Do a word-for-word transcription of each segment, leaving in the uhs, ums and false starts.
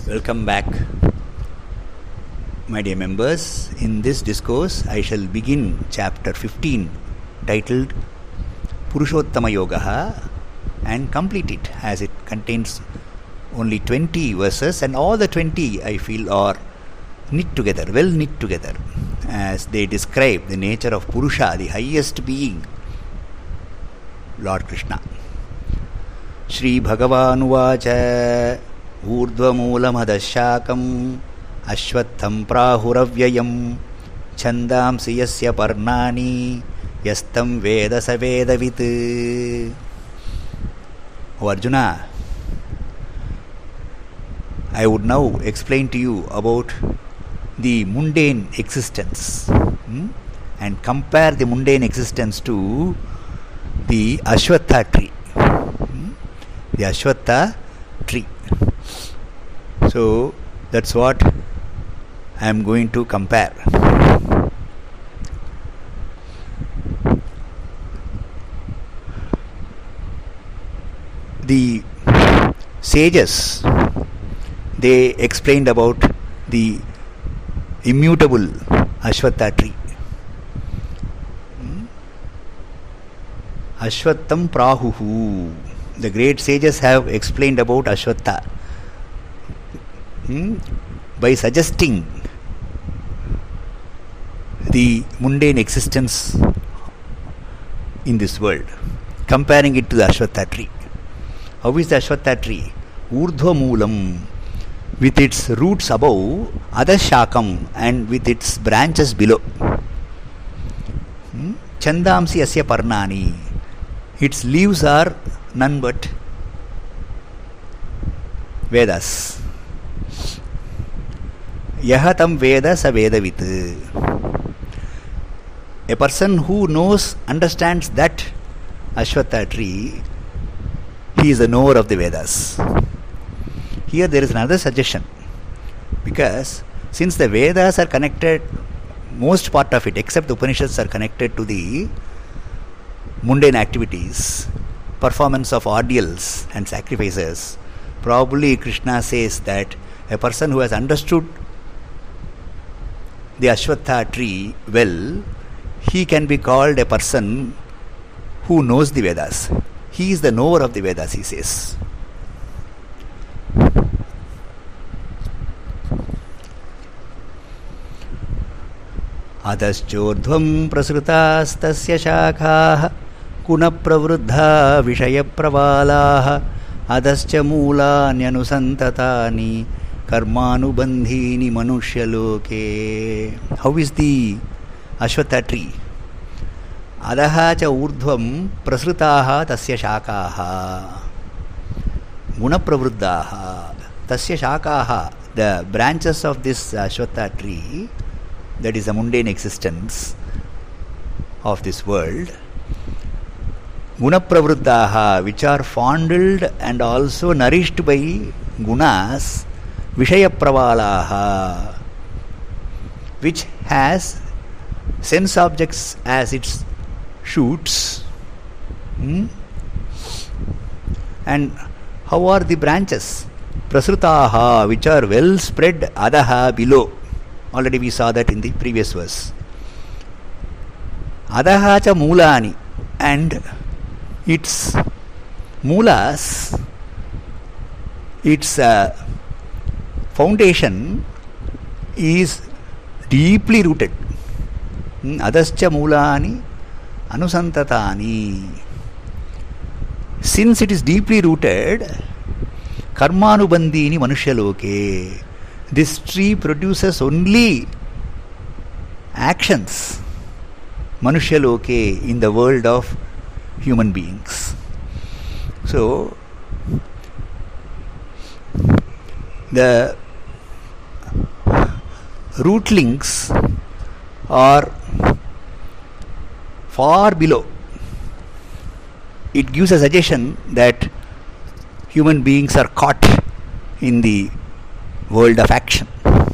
Welcome back, my dear members. In this discourse, I shall begin chapter fifteen, titled Purushottama Yoga, and complete it, as it contains only twenty verses, and all the twenty I feel are knit together, well knit together, as they describe the nature of Purusha, the highest being, Lord Krishna. Shri Bhagavanuvacha ऊर्ध्वमूलमधशाकम् अश्वत्थं प्राहुरव्ययं छन्दांसि यस्य पर्णानि यस्तं वेद स वेदवित्. O Arjuna, I would now explain to you about the mundane existence hmm? and compare the mundane existence to the Ashwatha tree. Hmm? The Ashwatha tree. So that's what I am going to compare. The sages, they explained about the immutable Ashwatha tree. Ashwattham Prahuhu. The great sages have explained about Ashwatha Hmm? by suggesting the mundane existence in this world, comparing it to the Ashwatha tree. How is the Ashwatha tree? Urdhva Moolam, with its roots above, Adashakam, and with its branches below. Hmm? Chandamsi Asya Parnani, its leaves are none but Vedas. Yahatam Veda sa Vedavit. A person who knows, understands that Ashwatha tree, he is the knower of the Vedas. Here there is another suggestion, because since the Vedas are connected, most part of it, except the Upanishads, are connected to the mundane activities, performance of ordeals and sacrifices, probably Krishna says that a person who has understood the Ashwatha tree well, he can be called a person who knows the Vedas. He is the knower of the Vedas, he says. Adaschordhvam prasrutastasya shakhaah kunapravruddha vishayapravalaah adascha moolanyanusantatani karmanubandhini manushya-loke. How is the Ashwatha tree? Adaha cha urdhvam prasrutaha tasya shakaha gunapravruddhaha. Tasya shakaha, the branches of this Ashwatha tree, that is the mundane existence of this world, gunapravruddhaha, which are fondled and also nourished by gunas, vishayapravalaha, which has sense objects as its shoots. Hmm? And how are the branches? Prasrutaha, which are well spread, adaha, below. Already we saw that in the previous verse. Adaha cha moolani, and its moolas, its uh, foundation is deeply rooted. Adascha moolani anusantatani. Since it is deeply rooted, karmanubandhini manushya-loke, this tree produces only actions, manushya-loke, in the world of human beings. So the rootlings are far below. It gives a suggestion that human beings are caught in the world of action.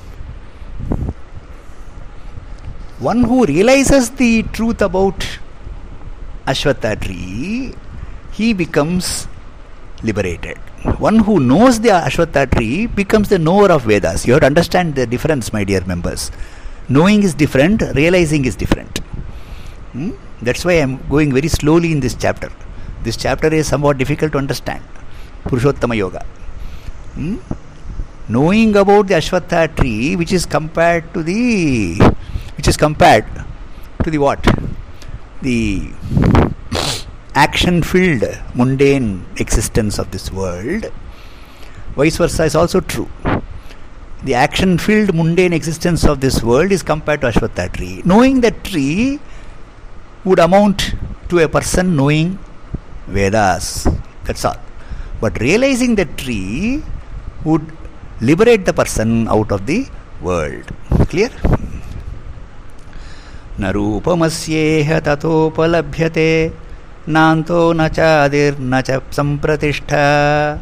One who realizes the truth about Ashwatha tree, he becomes liberated. one who knows the Ashwatha tree becomes the knower of Vedas. You have to understand the difference, my dear members. Knowing is different, realizing is different. Hmm? That's why I am going very slowly in this chapter. This chapter is somewhat difficult to understand. Purushottama Yoga. Hmm? Knowing about the Ashwatha tree, which is compared to the, which is compared to the what? The action-filled, mundane existence of this world. Vice versa is also true. The action-filled, mundane existence of this world is compared to Ashwatha tree. Knowing that tree would amount to a person knowing Vedas. That's all. But realizing that tree would liberate the person out of the world. Clear? Na rupamasyeha tatopalabhyate nanto na chadir na cha sampratishtha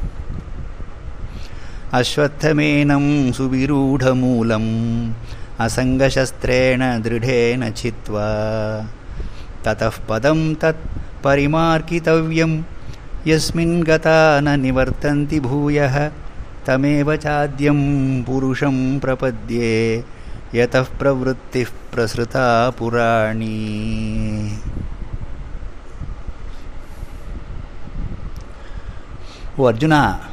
ashwattamenam suvirudhamulam asangashasтрena dridhena chitva tatah padam tat parimarkitavyam yasmin gata na nivartanti bhuyah tameva chadyam purusham prapadye yatah pravrittif prasruta purani. Oh Arjuna,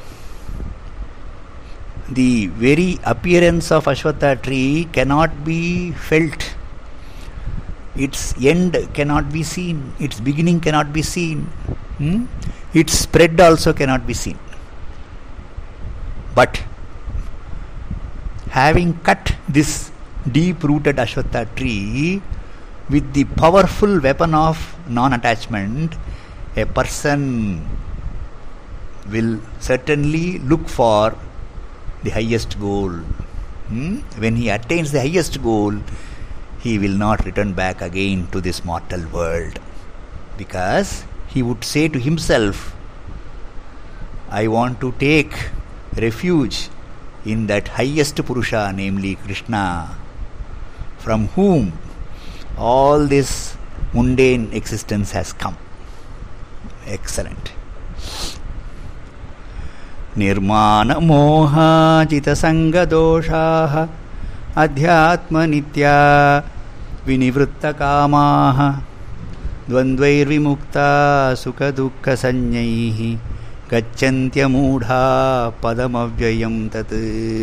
the very appearance of Ashwatha tree cannot be felt. Its end cannot be seen. Its beginning cannot be seen. Hmm? Its spread also cannot be seen. But having cut this deep-rooted Ashwatha tree with the powerful weapon of non-attachment, a person will certainly look for the highest goal. Hmm? When he attains the highest goal, he will not return back again to this mortal world, because he would say to himself, I want to take refuge in that highest Purusha, namely Krishna, from whom all this mundane existence has come. Excellent. Nirmana moha jita sanga doshaha adhyatma nitya vinivritta kamaha dvandvair vimukta sukha dukkha sanyaihi gacchantya mudha padamavyayam tat.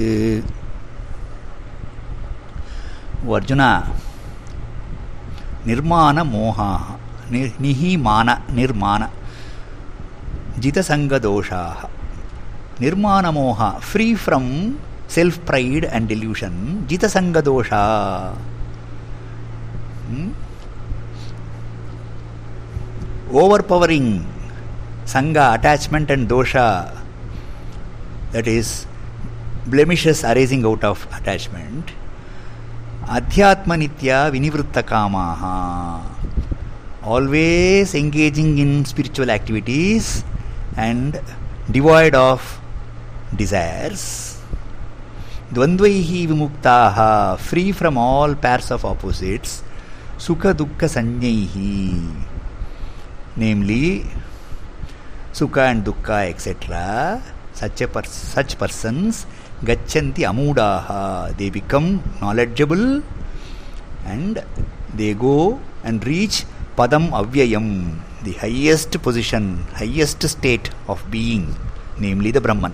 Arjuna, nirmana moha, nihi mana, nirmana, jita sanga doshaha. Nirmana moha, free from self-pride and delusion. Jita sanga dosha. Hmm? Overpowering sanga, attachment and dosha, that is blemishes arising out of attachment. Adhyatma nitya vinivritta kamaha, always engaging in spiritual activities and devoid of desires. Dvandvaihi vimuktaha, free from all pairs of opposites. Sukha dukkha sanyaihi, namely sukha and dukkha, et cetera. Such a pers- such persons gachanti amudaha, they become knowledgeable and they go and reach padam avyayam, the highest position, highest state of being, namely the Brahman.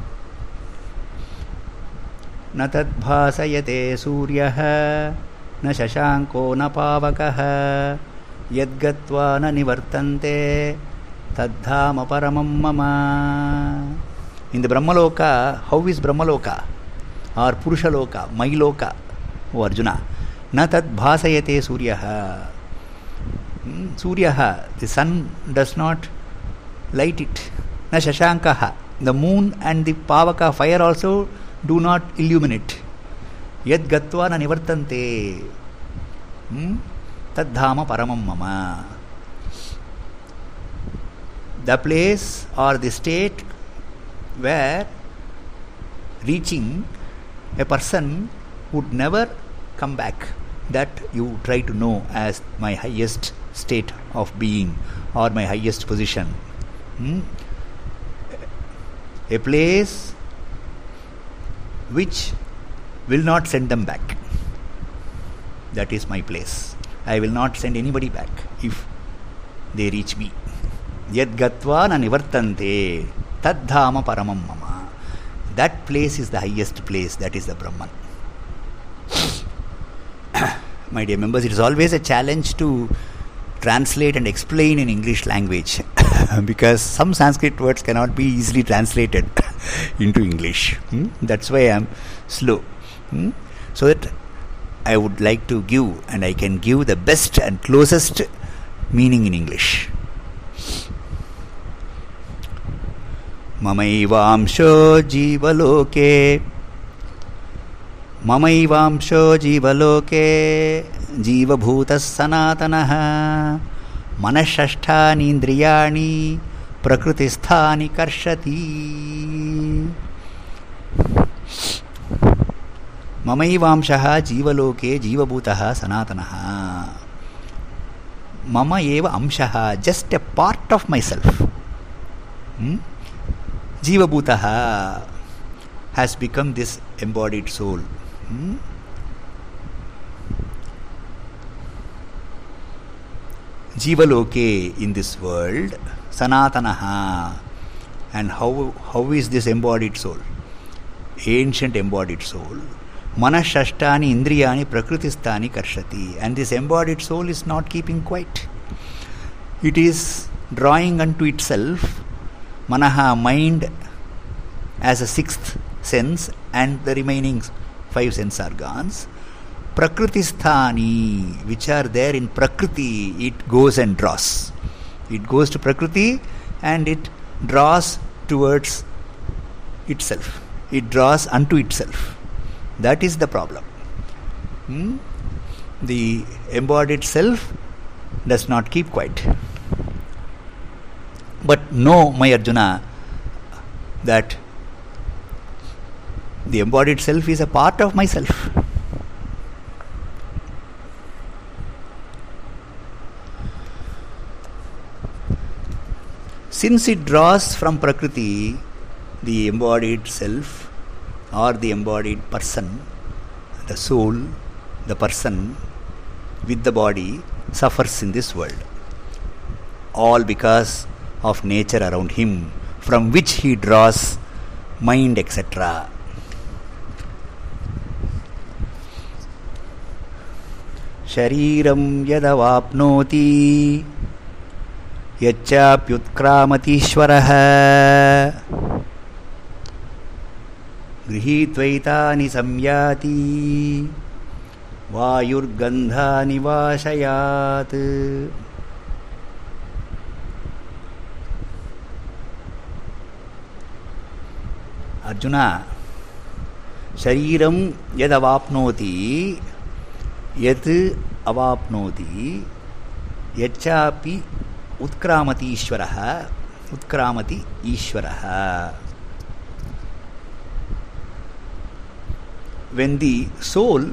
Na tad bhasayate suryaha na shashanko na pavakaha yadgatva na nivartante tadhama paramam mama. In the Brahmaloka, how is Brahmaloka or Purushaloka, my loka, O Arjuna? Na tad bhasayate suryaha. Hmm? Suryaha, the sun does not light it. Na shashankaha, the moon and the pavaka, fire also do not illuminate. Yad gatva na nivartante. Hmm? Tadhama paramam mama. The place or the state where reaching a person would never come back, that you try to know as my highest state of being or my highest position. Hmm? a place which will not send them back. That is my place. I will not send anybody back if they reach me. Yad gatva na nivartante tad dhama paramam mama. That place is the highest place. That is the Brahman. My dear members, it is always a challenge to translate and explain in English language because some Sanskrit words cannot be easily translated into English. Hmm? That's why I am slow. Hmm? So that I would like to give, and I can give the best and closest meaning in English. Mamaivamsho jivaloke Mamaivamsho jivaloke jivabhutas sanatanaha manashashthani indriyani prakritisthani karshati. Mamaivamshaha jivaloke jivabhutaha sanatanaha. Mama eva amshaha, just a part of myself. Hmm? Jivabhutaha has become this embodied soul. Hmm? Jivaloke, in this world, sanatanaha. And how how is this embodied soul? Ancient embodied soul. Manashashtani indriyani prakritistani karshati. And this embodied soul is not keeping quiet. It is drawing unto itself manaha, mind, as a sixth sense, and the remaining five sense organs. Prakritisthani, which are there in Prakriti, it goes and draws. It goes to Prakriti and it draws towards itself. It draws unto itself. That is the problem. Hmm? The embodied self does not keep quiet. But know, my Arjuna, that the embodied self is a part of myself. Since it draws from Prakriti, the embodied self or the embodied person, the soul, the person with the body suffers in this world. All because of nature around him, from which he draws mind, et cetera. Shariram yadavapnoti yachapyutkramati grihitvaitani samyati vayurgandhani vashayat. Arjuna, shariram yadavapnoti yat avapnoti yachapi utkramati ishvaraha utkramati ishvaraha. When the soul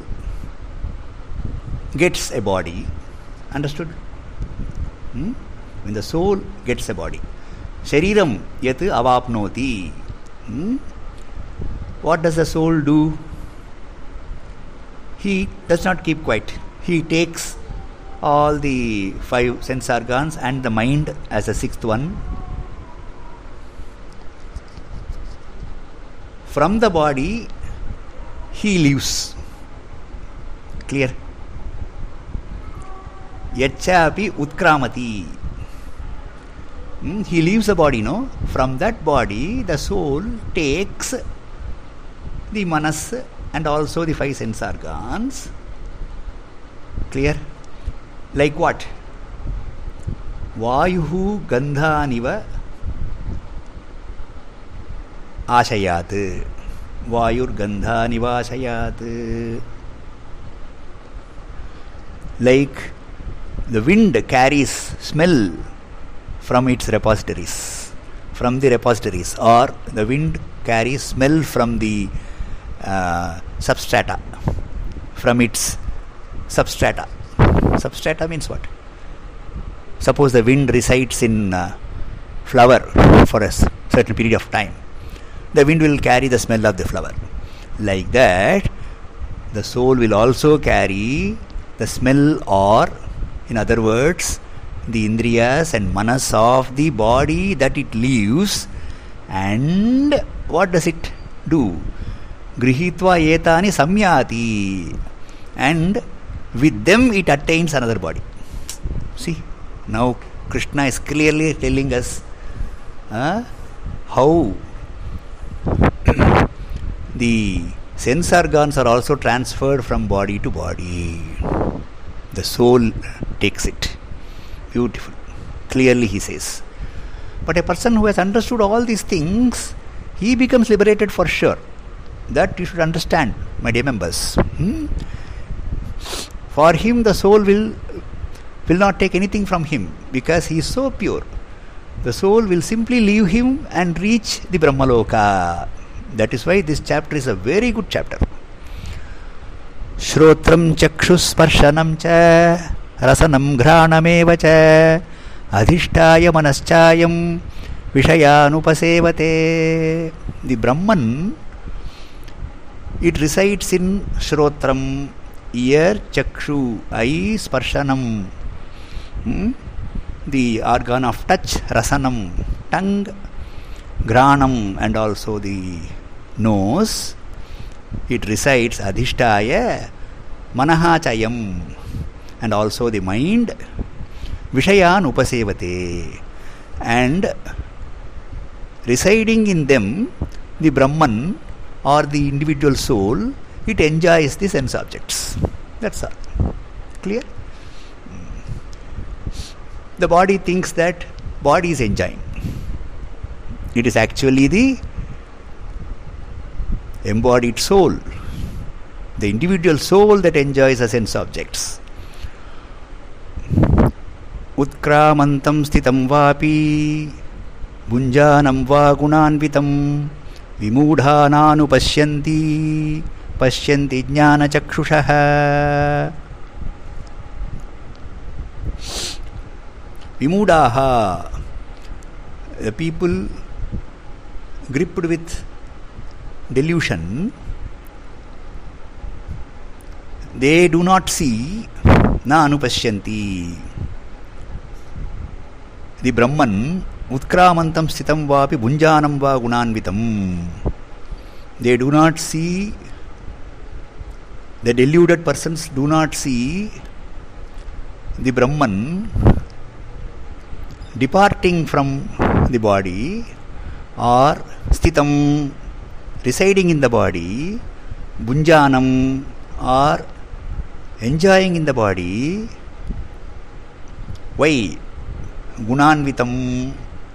gets a body, understood? Hmm? When the soul gets a body, shariram yat avapnoti. Hmm? What does the soul do? He does not keep quiet. He takes all the five sense organs and the mind as a sixth one. From the body, he leaves. Clear? Yachapi utkramati. Hmm? He leaves the body, no? From that body, the soul takes the manas and also the five sense organs. Clear? Like what? Vayuhu gandhaniva ashayat. Vayur gandhaniva ashayat. Like the wind carries smell from its repositories, from the repositories, or the wind carries smell from the uh, substrata, from its substrata. Substrata means what? Suppose the wind resides in uh, flower for a certain period of time. the wind will carry the smell of the flower. Like that, the soul will also carry the smell, or in other words, the indriyas and manas of the body that it leaves. And what does it do? Grihitva etani samyati. And with them it attains another body. See, now Krishna is clearly telling us uh, how the sense organs are also transferred from body to body. The soul takes it. Beautiful. Clearly he says. But a person who has understood all these things, he becomes liberated for sure. That you should understand, my dear members. Hmm? For him the soul will will not take anything from him, because he is so pure. The soul will simply leave him and reach the Brahmaloka. That is why this chapter is a very good chapter. Shrotram chakshus sparshanam cha rasanam ghranameva cha adhishtaya manaschayam vishayanupasevate. The Brahman, it resides in Shrotram, ear, chakshu, eye, sparshanam, hmm? the organ of touch, rasanam, tongue, granam, and also the nose. It resides adhishtaya manahachayam, and also the mind, vishayan upasevate, and residing in them, the Brahman or the individual soul, it enjoys the sense objects. That's all. Clear? The body thinks that body is enjoying. It is actually the embodied soul, the individual soul, that enjoys the sense objects. Utkramantam sthitam vapi bunjanam va gunanvitam vimudhananu pashyanti pashyanti jnana chakshushaha. Vimudaha, the people gripped with delusion, they do not see, na anupashyanti. The Brahman, utkramantam sthitam vapi bunjanam va gunanvitam, they do not see, the deluded persons do not see the Brahman departing from the body, or sthitam, residing in the body, bunjanam, or enjoying in the body. Why? Gunanvitam,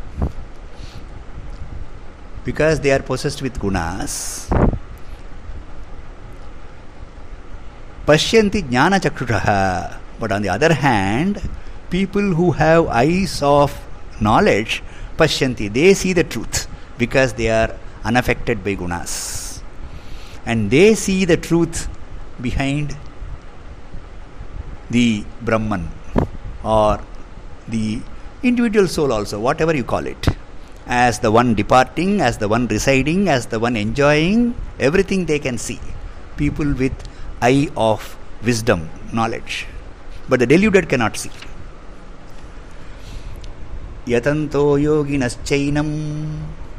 because they are possessed with gunas. Pashyanti jnana chakshushaha. But on the other hand, people who have eyes of knowledge, pashyanti, they see the truth, because they are unaffected by gunas. And they see the truth behind the Brahman, or the individual soul also, whatever you call it, as the one departing, as the one residing, as the one enjoying, everything they can see. People with eye of wisdom, knowledge. But the deluded cannot see. Yatanto yoginaschainam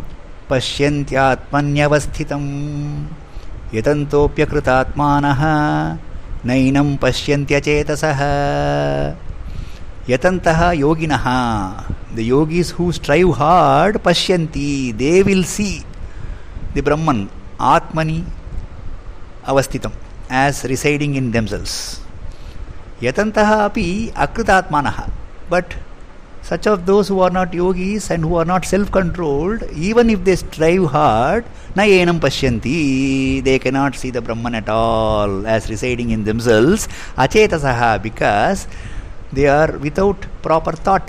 pasyantyatmanyavasthitam yatantopyakritatmanaha nainam pasyantyachetasaha. Yatantaha yoginaha, the yogis who strive hard, pashyanti, they will see the Brahman, atmani avasthitam, as residing in themselves. Yatantaha api akritatmanaha, but such of those who are not yogis and who are not self-controlled, even if they strive hard, na enam pashyanti, they cannot see the Brahman at all as residing in themselves, achetasaha, because they are without proper thought.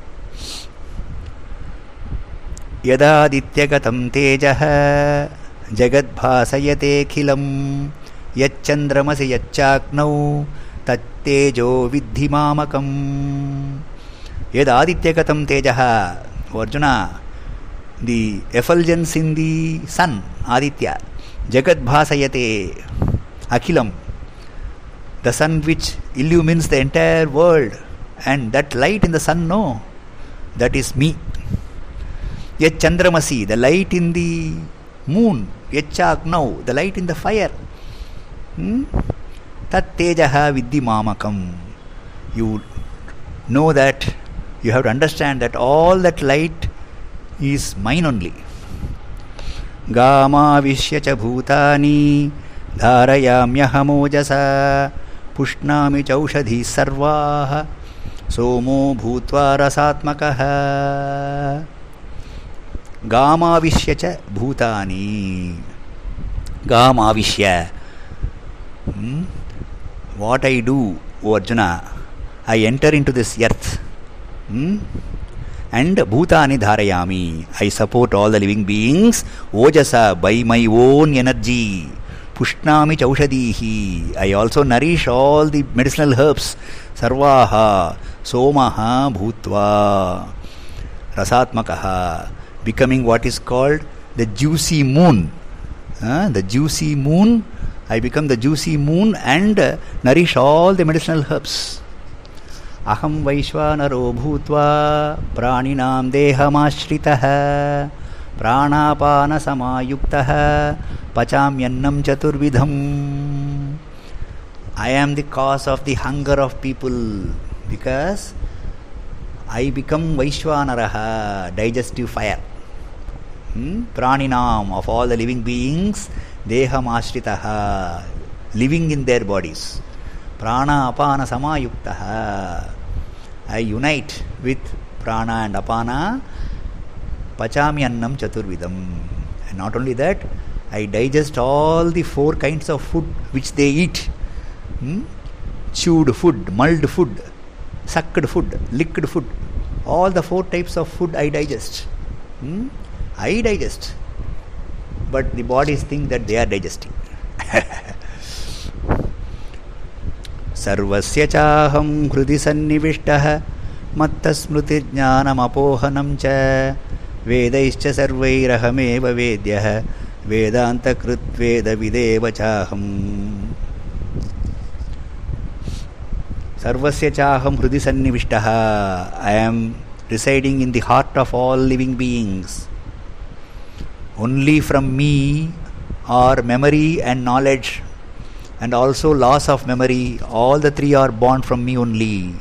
Yada dityagatam tejaha jagad bhasayate khilam yachandramasi yachaknau tattejo vidhi mamakam. Yada adityagatam tejaha. O Arjuna, the effulgence in the sun, Aditya, Jagat Bhasayate, Akhilam, the sun which illumines the entire world, and that light in the sun, no, that is me. Yet Chandramasi, the light in the moon, Yachak now, the light in the fire. Hmm? Tat Tejaha Vidhi Mamakam. You know that, you have to understand that all that light is mine only. Gama Vishyacha Bhutani Dharayamyahamojasa Pushnami Chaushadhi Sarvaha Somo Bhutva Rasatmakaha. Gama Vishyacha Bhutani. Gama Vishya. Hmm? What I do, O Arjuna, I enter into this earth. Hmm? And Bhutani Dharayami. I support all the living beings. Ojasa, by my own energy. Pushnami Chaushadihi. I also nourish all the medicinal herbs. Sarvaha, Somaha, Bhutva, Rasatmakaha. Becoming what is called the juicy moon. Uh, the juicy moon. I become the juicy moon and uh, nourish all the medicinal herbs. Aham Vaishvanaro Bhutva Praninam Dehamashritaha Pranapana Samayuktaha Pachamyannam Chaturvidham. I am the cause of the hunger of people because I become Vaishvanaraha, digestive fire. Hmm? Praninam, of all the living beings, Deham Ashritaha, living in their bodies. Prana Apana Samayuktaha. I unite with Prana and Apana. Pachami Annam Chaturvidam. And not only that, I digest all the four kinds of food which they eat. Hmm? Chewed food, mulled food, sucked food, licked food. All the four types of food I digest. Hmm? I digest. But the bodies think that they are digesting. Sarvasya chaham hrudi sannivishtaha matta smruti jnanam apohanam cha vedaischa sarvairahameva vedyah vedanta krit veda videva chaham. Sarvasya chaham hrudi sannivishtaha. I am residing in the heart of all living beings. Only from me are memory and knowledge and also loss of memory. All the three are born from me only.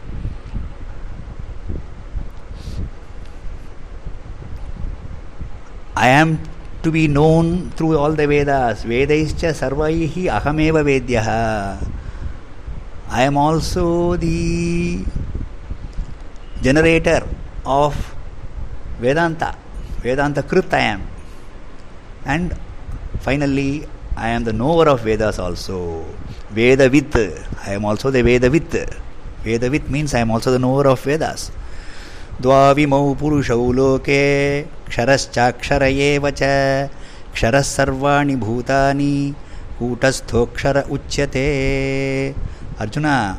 I am to be known through all the Vedas. Vedaischa sarvaihi ahameva vedyaha. I am also the generator of Vedanta. Vedanta Krit I am. And finally, I am the knower of Vedas also. Vedavit. I am also the Vedavit. Vedavit means I am also the knower of Vedas. Dvavimau purushau loke ksharaschaksharayeva cha ksharas sarvani bhutani kutasthokkshara uchyate. Arjuna,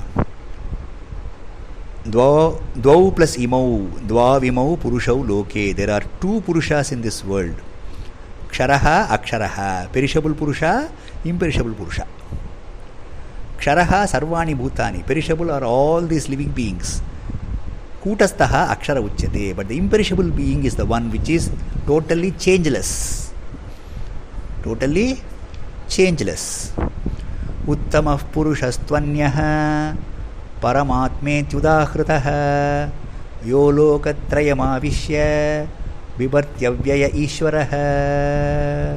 dvau, dvau plus imau, dvavimau purushau loke. There are two purushas in this world. Ksharaha, Aksharaha, perishable Purusha, imperishable Purusha. Ksharaha, Sarvani Bhutani, perishable are all these living beings. Kutastaha, Akshara Uchyate, but the imperishable being is the one which is totally changeless. Totally changeless. Uttamah Purushastvanyaha, Paramatme Tyudahritaha, Yolokatrayamavishya, Vibhartyavyaya Ishvaraha.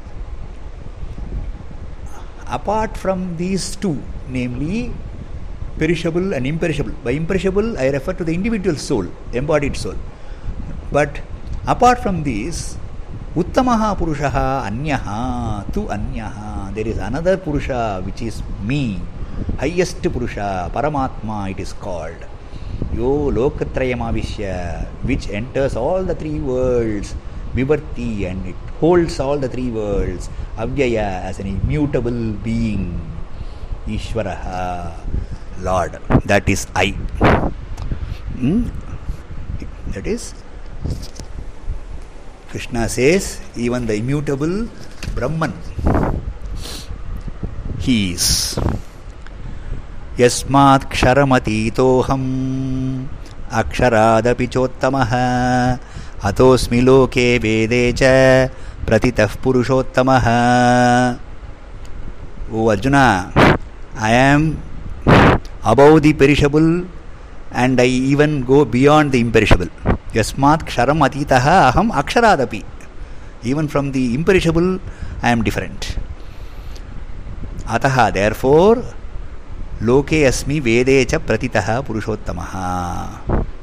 Apart from these two, namely perishable and imperishable. By imperishable, I refer to the individual soul, embodied soul. But apart from these, Uttamaha Purushaha Anyaha tu Anyaha. There is another Purusha which is me, highest Purusha, Paramatma it is called. Yo Lokatrayamavishya, which enters all the three worlds, Vibharti, and it holds all the three worlds, Avyaya as an immutable being, Ishvaraha, Lord, that is I. Hmm? That is Krishna says, even the immutable Brahman, he is. Yasmat ksharamati-toham akshārādapi chottamaha atosmi loke vedecha pratitah purushottamah. O Arjuna, I am above the perishable and I even go beyond the imperishable. Yasmat ksharam atitaha aham akshārādapi. Even from the imperishable I am different. Ataha, therefore, loke asmi vedecha pratitaha purushottamah.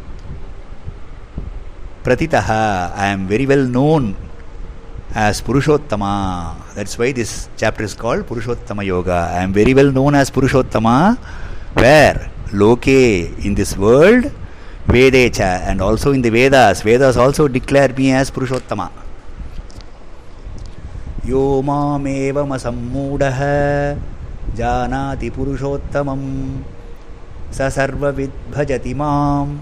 Pratitaha, I am very well known as Purushottama. That's why this chapter is called Purushottama Yoga. I am very well known as Purushottama. Where? Loke, in this world, Vedecha, and also in the Vedas. Vedas also declare me as Purushottama. Yo mam evam asammudaha janati purushottamam sa sarva vidbhajati mam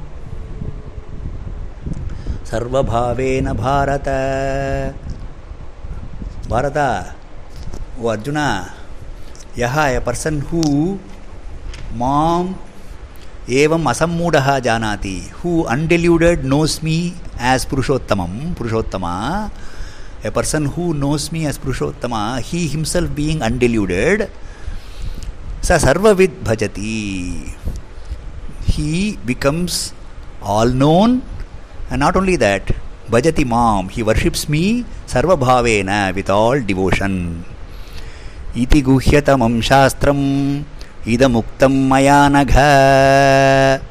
sarva bhavena bharata. Bharata, O Arjuna, yaha, a person who mam evam asammudaha janati, who undeluded knows me as Purushottamam, Purushottama. A person who knows me as Purushottama, he himself being undeluded, sa sarvavid bhajati, he becomes all known, and not only that, bhajati mam, he worships me sarva bhavena, with all devotion. Iti guhyatamam shastram idamuktam maya nagha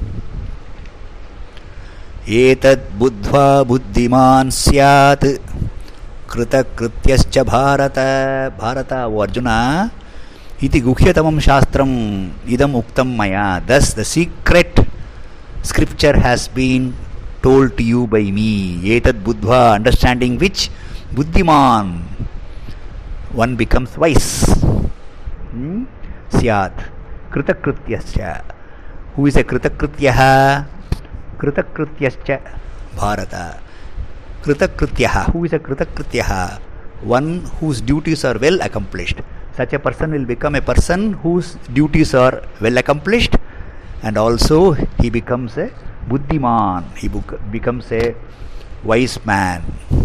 etad buddhva buddhiman syat kritakrityascha bharata. Bharata, O Arjuna, iti guhyatamam shastram idam uktam maya. Thus the secret scripture has been told to you by me. Etad buddhva, understanding which, buddhiman, one becomes wise. Hmm? Syat kritakrityascha. Who is a kritakrityaha? Kritakrityascha Bharata. Kritakrityaha. Who is a kritakrityaha? One whose duties are well accomplished. Such a person will become a person whose duties are well accomplished, and also he becomes a buddhiman. He becomes a wise man.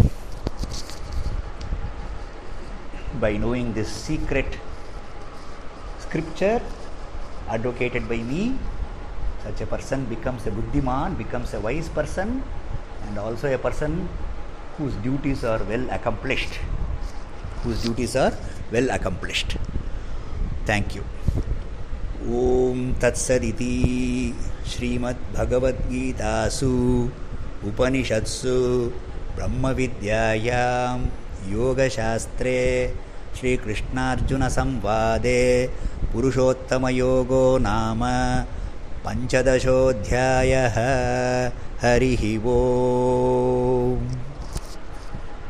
By knowing this secret scripture advocated by me, such a person becomes a buddhiman, becomes a wise person, and also a person whose duties are well accomplished. Whose duties are well accomplished. Thank you. Om Tatsaditi Srimad Bhagavad Gitasu Upanishadsu Brahma Vidyayam Yoga Shastre Shri Krishnarjuna Samvade Purushottama Yogo Nama Panchadashodhyayah. Harihi Om.